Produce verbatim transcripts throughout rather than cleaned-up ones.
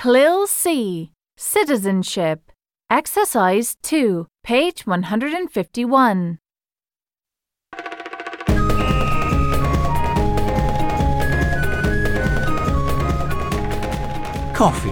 Khalil C. Citizenship. Exercise two, page one hundred fifty-one. Coffee.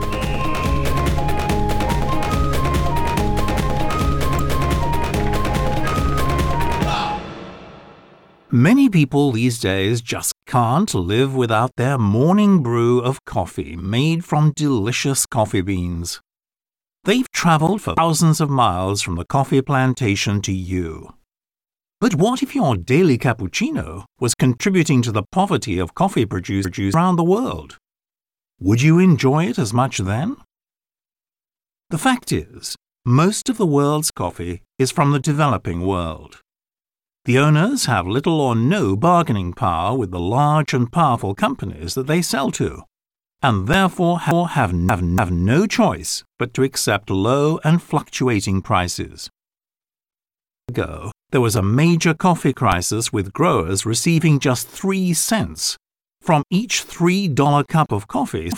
Many people these days just can't live without their morning brew of coffee made from delicious coffee beans. They've traveled for thousands of miles from the coffee plantation to you. But what if your daily cappuccino was contributing to the poverty of coffee producers around the world? Would you enjoy it as much then? The fact is, most of the world's coffee is from the developing world. The owners have little or no bargaining power with the large and powerful companies that they sell to, and therefore have, have, have no choice but to accept low and fluctuating prices. Ago, there was a major coffee crisis with growers receiving just three cents from each three dollar cup of coffee.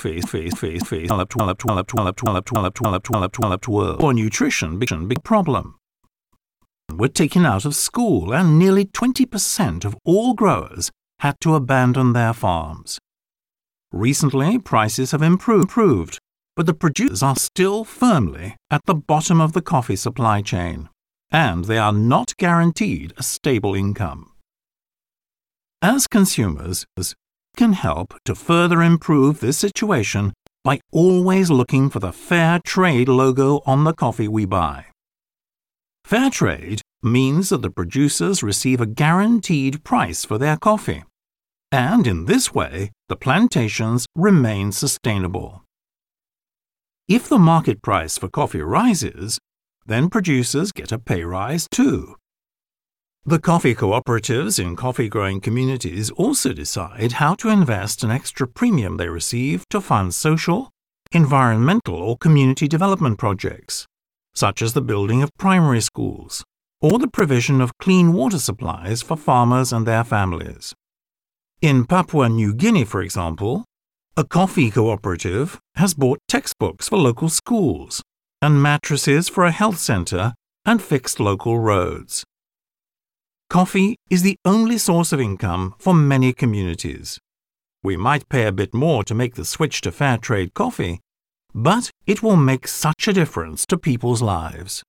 Poor nutrition became a big problem. Were taken out of school, and nearly twenty percent of all growers had to abandon their farms. Recently, prices have improved, but the producers are still firmly at the bottom of the coffee supply chain, and they are not guaranteed a stable income. As consumers, we can help to further improve this situation by always looking for the Fair Trade logo on the coffee we buy. Fair trade means that the producers receive a guaranteed price for their coffee, and in this way, the plantations remain sustainable. If the market price for coffee rises, then producers get a pay rise too. The coffee cooperatives in coffee-growing communities also decide how to invest an extra premium they receive to fund social, environmental, or community development projects, such as the building of primary schools or the provision of clean water supplies for farmers and their families. In Papua New Guinea, for example, a coffee cooperative has bought textbooks for local schools and mattresses for a health center and fixed local roads. Coffee is the only source of income for many communities. We might pay a bit more to make the switch to fair trade coffee, but it will make such a difference to people's lives.